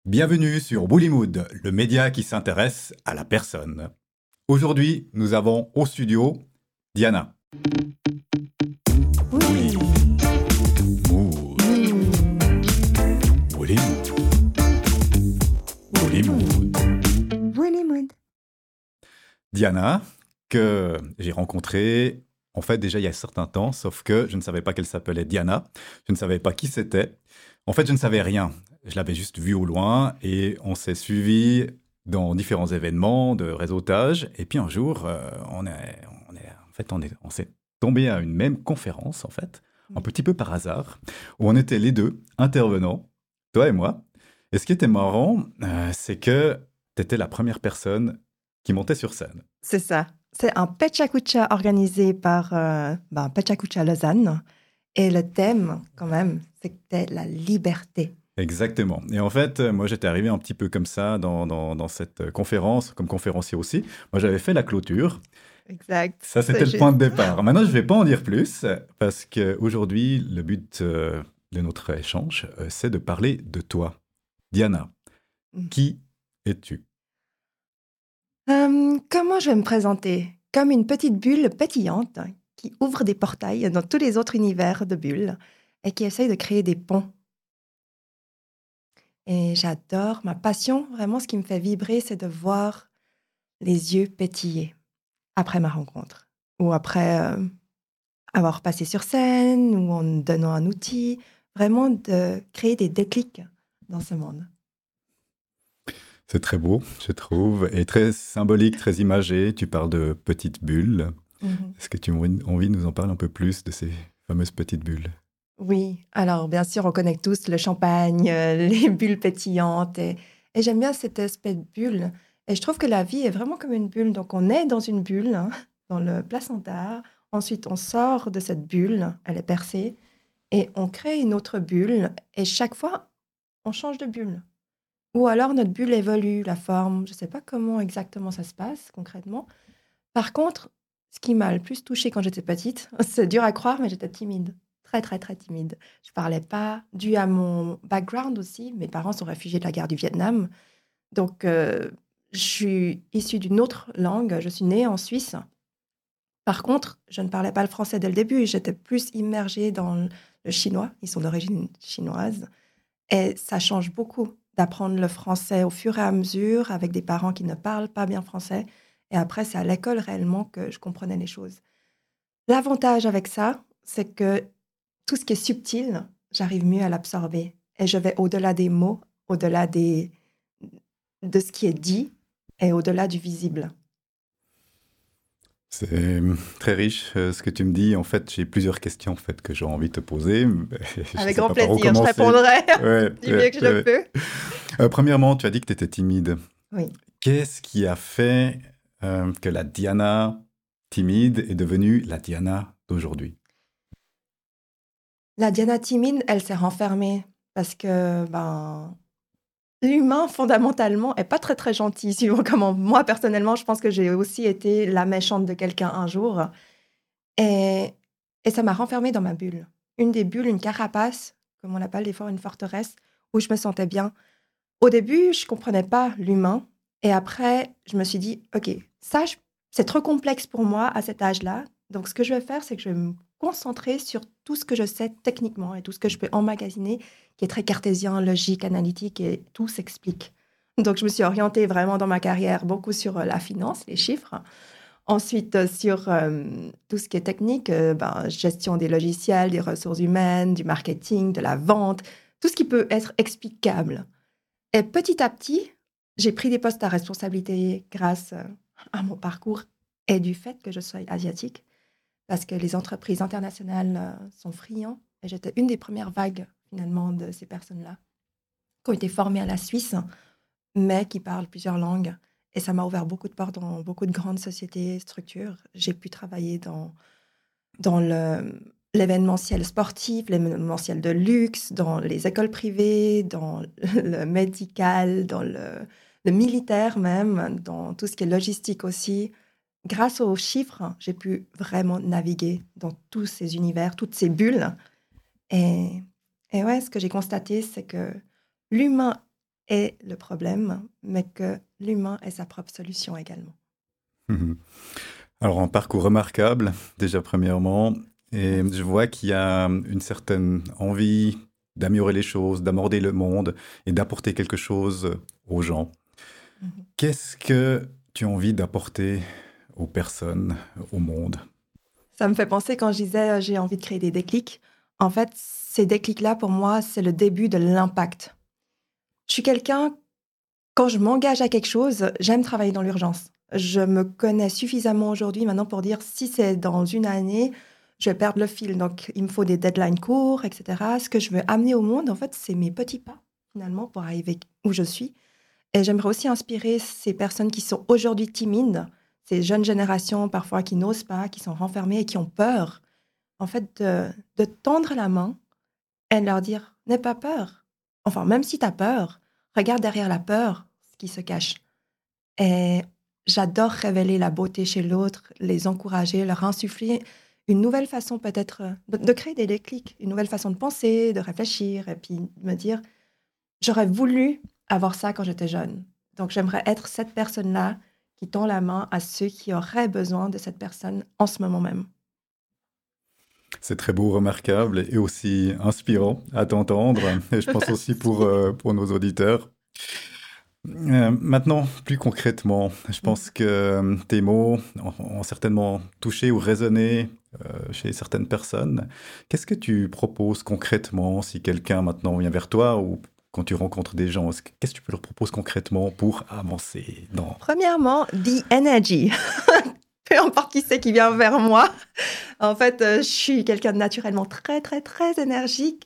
Bienvenue sur Bullymood, le média qui s'intéresse à la personne. Aujourd'hui, nous avons au studio Diana. Oui. Bullymood, Bullymood, Bullymood. Bullymood. Diana, que j'ai rencontrée, en fait, déjà il y a un certain temps, sauf que je ne savais pas qu'elle s'appelait Diana. Je ne savais pas qui c'était. En fait, je ne savais rien. Je l'avais juste vue au loin et on s'est suivis dans différents événements de réseautage. Et puis un jour, on s'est tombé à une même conférence, en fait, un petit peu par hasard, où on était les deux intervenants, toi et moi. Et ce qui était marrant, c'est que tu étais la première personne qui montait sur scène. C'est ça. C'est un Pechakucha organisé par Pechakucha Lausanne. Et le thème, quand même, c'était la liberté. Exactement. Et en fait, moi, j'étais arrivé un petit peu comme ça dans cette conférence, comme conférencier aussi. Moi, j'avais fait la clôture. Exact. Ça, c'était le point de départ. Maintenant, je ne vais pas en dire plus, parce qu'aujourd'hui, le but de notre échange, c'est de parler de toi. Diana, qui es-tu? Comment je vais me présenter? Comme une petite bulle pétillante qui ouvre des portails dans tous les autres univers de bulles et qui essaye de créer des ponts. Et j'adore, ma passion, vraiment, ce qui me fait vibrer, c'est de voir les yeux pétiller après ma rencontre ou après avoir passé sur scène ou en donnant un outil, vraiment de créer des déclics dans ce monde. C'est très beau, je trouve, et très symbolique, très imagé. Tu parles de petites bulles. Mhm. Est-ce que tu as envie de nous en parler un peu plus de ces fameuses petites bulles? Oui, alors bien sûr, on connaît tous le champagne, les bulles pétillantes, et j'aime bien cet aspect de bulle. Et je trouve que la vie est vraiment comme une bulle. Donc on est dans une bulle, hein, dans le placenta. Ensuite, on sort de cette bulle, elle est percée, et on crée une autre bulle. Et chaque fois, on change de bulle. Ou alors notre bulle évolue, la forme. Je ne sais pas comment exactement ça se passe concrètement. Par contre, ce qui m'a le plus touchée quand j'étais petite, c'est dur à croire, mais j'étais timide. Très, très, très timide. Je parlais pas, dû à mon background aussi. Mes parents sont réfugiés de la guerre du Vietnam. Donc, je suis issue d'une autre langue. Je suis née en Suisse. Par contre, je ne parlais pas le français dès le début. J'étais plus immergée dans le chinois. Ils sont d'origine chinoise. Et ça change beaucoup d'apprendre le français au fur et à mesure avec des parents qui ne parlent pas bien français. Et après, c'est à l'école réellement que je comprenais les choses. L'avantage avec ça, c'est que tout ce qui est subtil, j'arrive mieux à l'absorber. Et je vais au-delà des mots, au-delà de ce qui est dit et au-delà du visible. C'est très riche ce que tu me dis. En fait, j'ai plusieurs questions en fait, que j'ai envie de te poser. Je Avec sais grand pas par où plaisir, je commencer. répondrai Ouais, du mieux que je peux. Premièrement, tu as dit que tu étais timide. Oui. Qu'est-ce qui a fait que la Diana timide est devenue la Diana d'aujourd'hui? La Diana timide, elle s'est renfermée parce que l'humain, fondamentalement, est pas très, très gentil. Suivant comment moi, personnellement, je pense que j'ai aussi été la méchante de quelqu'un un jour. Et, et ça m'a renfermée dans ma bulle. Une des bulles, une carapace, comme on l'appelle des fois, une forteresse, où je me sentais bien. Au début, je comprenais pas l'humain. Et après, je me suis dit, OK, ça, c'est trop complexe pour moi à cet âge-là. Donc, ce que je vais faire, c'est que je vais me concentrer sur tout ce que je sais techniquement et tout ce que je peux emmagasiner, qui est très cartésien, logique, analytique, et tout s'explique. Donc, je me suis orientée vraiment dans ma carrière beaucoup sur la finance, les chiffres. Ensuite, sur tout ce qui est technique, gestion des logiciels, des ressources humaines, du marketing, de la vente, tout ce qui peut être explicable. Et petit à petit, j'ai pris des postes à responsabilité grâce à mon parcours et du fait que je sois asiatique, parce que les entreprises internationales sont friands. Et j'étais une des premières vagues, finalement, de ces personnes-là, qui ont été formées à la Suisse, mais qui parlent plusieurs langues. Et ça m'a ouvert beaucoup de portes dans beaucoup de grandes sociétés, structures. J'ai pu travailler dans l'événementiel sportif, l'événementiel de luxe, dans les écoles privées, dans le médical, dans le militaire même, dans tout ce qui est logistique aussi. Grâce aux chiffres, j'ai pu vraiment naviguer dans tous ces univers, toutes ces bulles. Et, et ouais, ce que j'ai constaté, c'est que l'humain est le problème, mais que l'humain est sa propre solution également. Mhm. Alors, un parcours remarquable, déjà premièrement, et Merci. je vois qu'il y a une certaine envie d'améliorer les choses, d'aborder le monde et d'apporter quelque chose aux gens. Mhm. Qu'est-ce que tu as envie d'apporter aux personnes, au monde? Ça me fait penser quand je disais j'ai envie de créer des déclics. En fait, ces déclics-là, pour moi, c'est le début de l'impact. Je suis quelqu'un, quand je m'engage à quelque chose, j'aime travailler dans l'urgence. Je me connais suffisamment aujourd'hui maintenant pour dire si c'est dans une année, je vais perdre le fil. Donc, il me faut des deadlines courts, etc. Ce que je veux amener au monde, en fait, c'est mes petits pas, finalement, pour arriver où je suis. Et j'aimerais aussi inspirer ces personnes qui sont aujourd'hui timides, ces jeunes générations parfois qui n'osent pas, qui sont renfermées et qui ont peur, en fait, de tendre la main et de leur dire, n'aie pas peur. Enfin, même si tu as peur, regarde derrière la peur ce qui se cache. Et j'adore révéler la beauté chez l'autre, les encourager, leur insuffler une nouvelle façon peut-être de créer des déclics, une nouvelle façon de penser, de réfléchir, et puis de me dire, j'aurais voulu avoir ça quand j'étais jeune. Donc j'aimerais être cette personne-là qui tend la main à ceux qui auraient besoin de cette personne en ce moment même. C'est très beau, remarquable et aussi inspirant à t'entendre. Et je pense aussi pour nos auditeurs. Maintenant, plus concrètement, je pense que tes mots ont certainement touché ou résonné chez certaines personnes. Qu'est-ce que tu proposes concrètement si quelqu'un maintenant vient vers toi ou quand tu rencontres des gens? Qu'est-ce que tu peux leur proposer concrètement pour avancer dans... Premièrement, the energy. Peu importe qui c'est qui vient vers moi. En fait, je suis quelqu'un de naturellement très, très, très énergique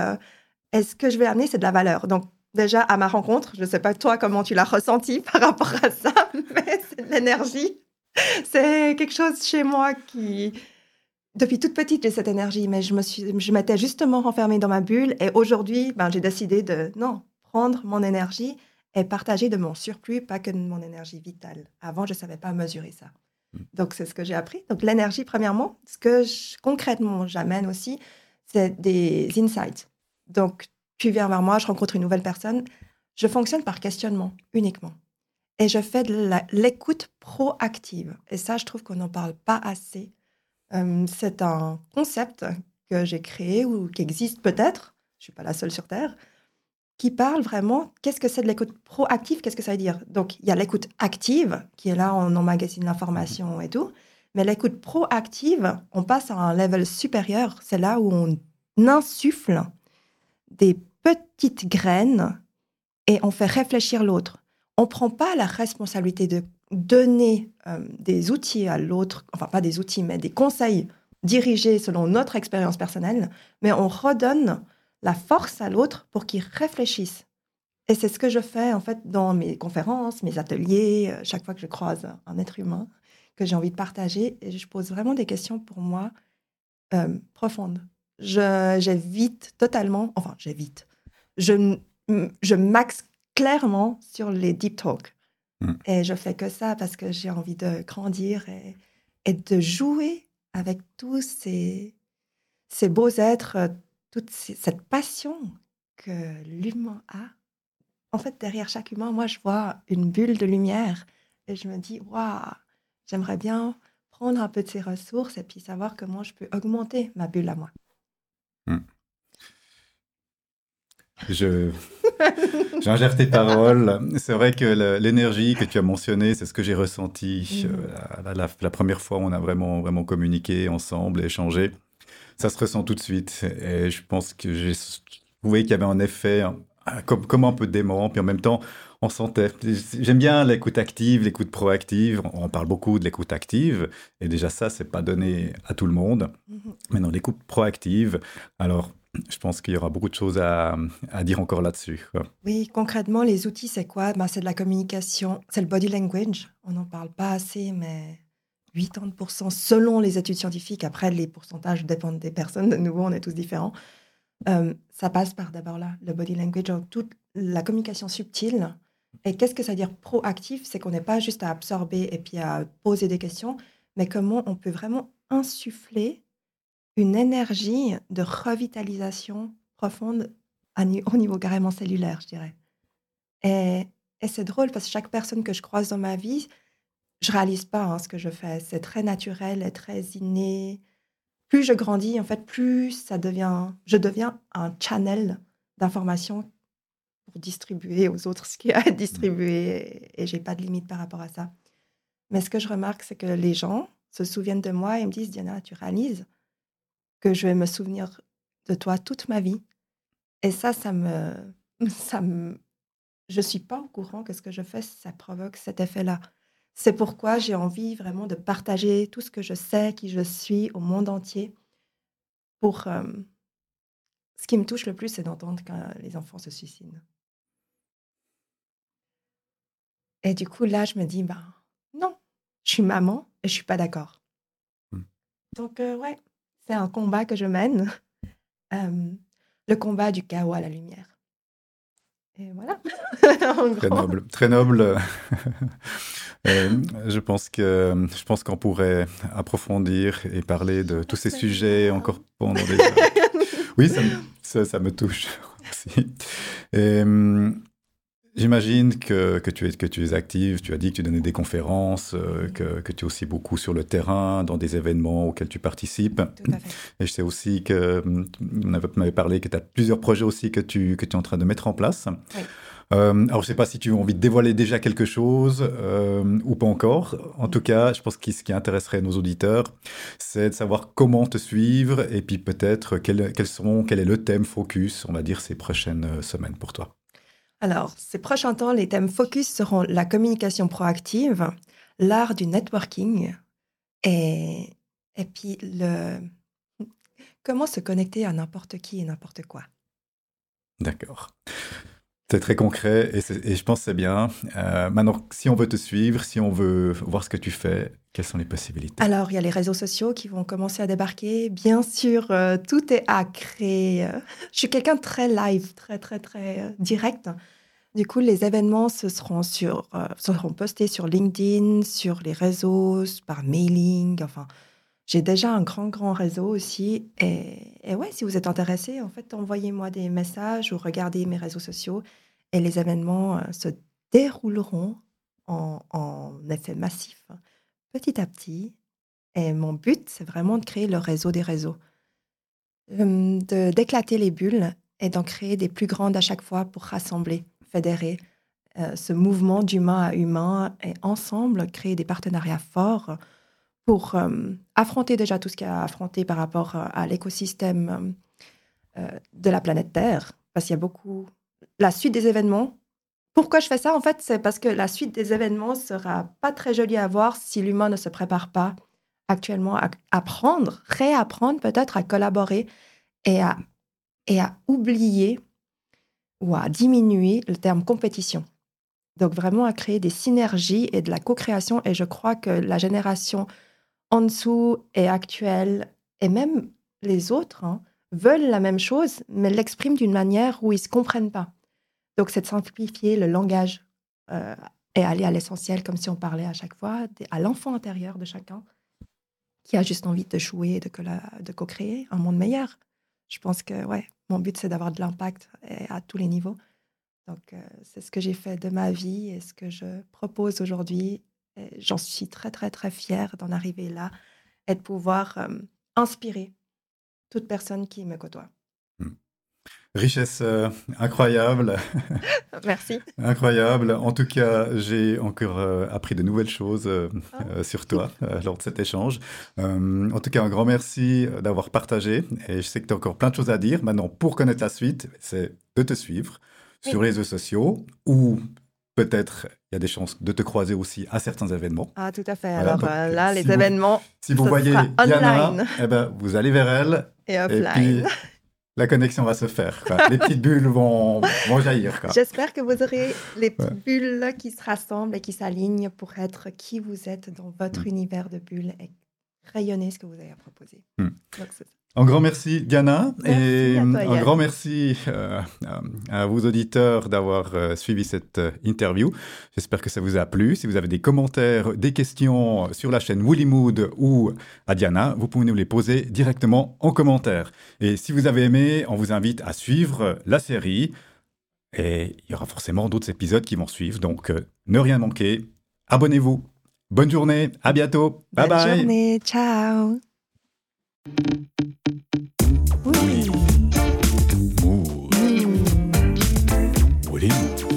et ce que je vais amener, c'est de la valeur. Donc, déjà, à ma rencontre, je ne sais pas toi comment tu l'as ressenti par rapport à ça, mais c'est de l'énergie. C'est quelque chose chez moi qui, depuis toute petite, j'ai cette énergie, mais je m'étais justement renfermée dans ma bulle et aujourd'hui, ben, j'ai décidé de, non, prendre mon énergie et partager de mon surplus, pas que de mon énergie vitale. Avant, je ne savais pas mesurer ça. Donc, c'est ce que j'ai appris. Donc, l'énergie, premièrement. Ce que concrètement, j'amène aussi, c'est des insights. Donc, tu viens vers moi, je rencontre une nouvelle personne. Je fonctionne par questionnement uniquement. Et je fais de l'écoute proactive. Et ça, je trouve qu'on n'en parle pas assez. C'est un concept que j'ai créé ou qui existe peut-être, je ne suis pas la seule sur Terre, qui parle vraiment, qu'est-ce que c'est de l'écoute proactive, qu'est-ce que ça veut dire? Donc, il y a l'écoute active, qui est là, on emmagasine l'information et tout, mais l'écoute proactive, on passe à un level supérieur, c'est là où on insuffle des petites graines et on fait réfléchir l'autre. On ne prend pas la responsabilité de donner des outils à l'autre, enfin pas des outils, mais des conseils dirigés selon notre expérience personnelle, mais on redonne la force à l'autre pour qu'il réfléchisse. Et c'est ce que je fais en fait dans mes conférences, mes ateliers, chaque fois que je croise un être humain que j'ai envie de partager, et je pose vraiment des questions pour moi profondes. J'évite totalement, enfin j'évite, je, je maxe clairement sur les deep talks. Mm. Et je fais que ça parce que j'ai envie de grandir et de jouer avec tous ces beaux êtres, cette passion que l'humain a. En fait, derrière chaque humain, moi, je vois une bulle de lumière et je me dis, waouh, j'aimerais bien prendre un peu de ces ressources et puis savoir comment je peux augmenter ma bulle à moi. Mm. Je, J'ingère tes paroles. C'est vrai que l'énergie que tu as mentionnée, c'est ce que j'ai ressenti Mhm. la première fois où on a vraiment, vraiment communiqué ensemble, échangé. Ça se ressent tout de suite. Et je pense que j'ai trouvé qu'il y avait un effet comme un peu dément. Puis en même temps, on sentait. J'aime bien l'écoute active, l'écoute proactive. On parle beaucoup de l'écoute active. Et déjà, ça, c'est pas donné à tout le monde. Mhm. Mais non, l'écoute proactive. Alors, je pense qu'il y aura beaucoup de choses à dire encore là-dessus, quoi. Oui, concrètement, les outils, c'est quoi? Ben, c'est de la communication, c'est le body language. On n'en parle pas assez, mais 80% selon les études scientifiques. Après, les pourcentages dépendent des personnes. De nouveau, on est tous différents. Ça passe par d'abord là, le body language, donc toute la communication subtile. Et qu'est-ce que ça veut dire proactif? C'est qu'on n'est pas juste à absorber et puis à poser des questions, mais comment on peut vraiment insuffler une énergie de revitalisation profonde au niveau carrément cellulaire, je dirais. Et, et c'est drôle parce que chaque personne que je croise dans ma vie, je réalise pas ce que je fais. C'est très naturel et très inné. Plus je grandis, en fait, plus je deviens un channel d'information pour distribuer aux autres ce qui a à être distribué. Et j'ai pas de limite par rapport à ça. Mais ce que je remarque, c'est que les gens se souviennent de moi et me disent, Diana, tu réalises que je vais me souvenir de toi toute ma vie. Et ça me, je suis pas au courant que ce que je fais, ça provoque cet effet-là. C'est pourquoi j'ai envie vraiment de partager tout ce que je sais, qui je suis au monde entier. Pour, ce qui me touche le plus, c'est d'entendre quand les enfants se suicident. Et du coup, là, je me dis, ben non, je suis maman et je suis pas d'accord. Mm. Donc, ouais, c'est un combat que je mène, le combat du chaos à la lumière. Et voilà, en Très gros. noble, très noble. Et je pense qu'on pourrait approfondir et parler de tous ces sujets encore pendant des heures. Oui, ça me touche aussi. Et, j'imagine que tu es active, tu as dit que tu donnais des conférences, que tu es aussi beaucoup sur le terrain, dans des événements auxquels tu participes. Tout à fait. Et je sais aussi que tu m'avais parlé que tu as plusieurs projets aussi que tu es en train de mettre en place. Oui. Alors, je ne sais pas si tu as envie de dévoiler déjà quelque chose ou pas encore. En tout cas, je pense que ce qui intéresserait nos auditeurs, c'est de savoir comment te suivre et puis peut-être quel est le thème focus, on va dire, ces prochaines semaines pour toi. Alors, ces prochains temps, les thèmes focus seront la communication proactive, l'art du networking et, et puis comment se connecter à n'importe qui et n'importe quoi. D'accord. C'est très concret et je pense que c'est bien. Maintenant, si on veut te suivre, si on veut voir ce que tu fais, quelles sont les possibilités? Alors, il y a les réseaux sociaux qui vont commencer à débarquer. Bien sûr, tout est à créer. Je suis quelqu'un de très live, très, très, très direct. Du coup, les événements seront postés sur LinkedIn, sur les réseaux, par mailing. Enfin, j'ai déjà un grand, grand réseau aussi. Et ouais, si vous êtes intéressé, en fait, envoyez-moi des messages ou regardez mes réseaux sociaux. Et les événements se dérouleront en effet massif, petit à petit. Et mon but, c'est vraiment de créer le réseau des réseaux, d'éclater les bulles et d'en créer des plus grandes à chaque fois pour rassembler, fédérer ce mouvement d'humain à humain et ensemble créer des partenariats forts pour affronter déjà tout ce qu'il y a à affronter par rapport à l'écosystème de la planète Terre. Parce qu'il y a beaucoup... La suite des événements. Pourquoi je fais ça? En fait, c'est parce que la suite des événements sera pas très jolie à voir si l'humain ne se prépare pas actuellement à apprendre, réapprendre peut-être à collaborer et à oublier ou à diminuer le terme compétition. Donc vraiment à créer des synergies et de la co-création. Et je crois que la génération en dessous et actuelle, et même les autres, veulent la même chose, mais l'expriment d'une manière où ils ne se comprennent pas. Donc c'est de simplifier le langage et aller à l'essentiel, comme si on parlait à chaque fois à l'enfant intérieur de chacun, qui a juste envie de jouer et de co-créer un monde meilleur. Je pense que ouais, mon but, c'est d'avoir de l'impact à tous les niveaux. Donc, c'est ce que j'ai fait de ma vie et ce que je propose aujourd'hui. Et j'en suis très, très, très fière d'en arriver là et de pouvoir inspirer toute personne qui me côtoie. Richesse incroyable. Merci. Incroyable. En tout cas, j'ai encore appris de nouvelles choses sur toi lors de cet échange. En tout cas, un grand merci d'avoir partagé. Et je sais que tu as encore plein de choses à dire. Maintenant, pour connaître la suite, c'est de te suivre sur les réseaux sociaux ou peut-être il y a des chances de te croiser aussi à certains événements. Ah, tout à fait. Voilà, Alors donc, là, les événements, si vous voyez Diana, eh ben, vous allez vers elle. Et offline. Et puis, la connexion va se faire, quoi. Les petites bulles vont jaillir, quoi. J'espère que vous aurez les petites bulles qui se rassemblent et qui s'alignent pour être qui vous êtes dans votre univers de bulles et rayonner ce que vous avez à proposer. Donc, c'est ça. Un grand merci, Diana. Merci et à toi, un Yann. grand merci à vous auditeurs d'avoir suivi cette interview. J'espère que ça vous a plu. Si vous avez des commentaires, des questions sur la chaîne Woolly Mood ou à Diana, vous pouvez nous les poser directement en commentaire. Et si vous avez aimé, on vous invite à suivre la série. Et il y aura forcément d'autres épisodes qui vont suivre. Donc, ne rien manquer. Abonnez-vous. Bonne journée. À bientôt. Bye Bonne bye. journée. Ciao. Oui. Ouh. Mm. Oui.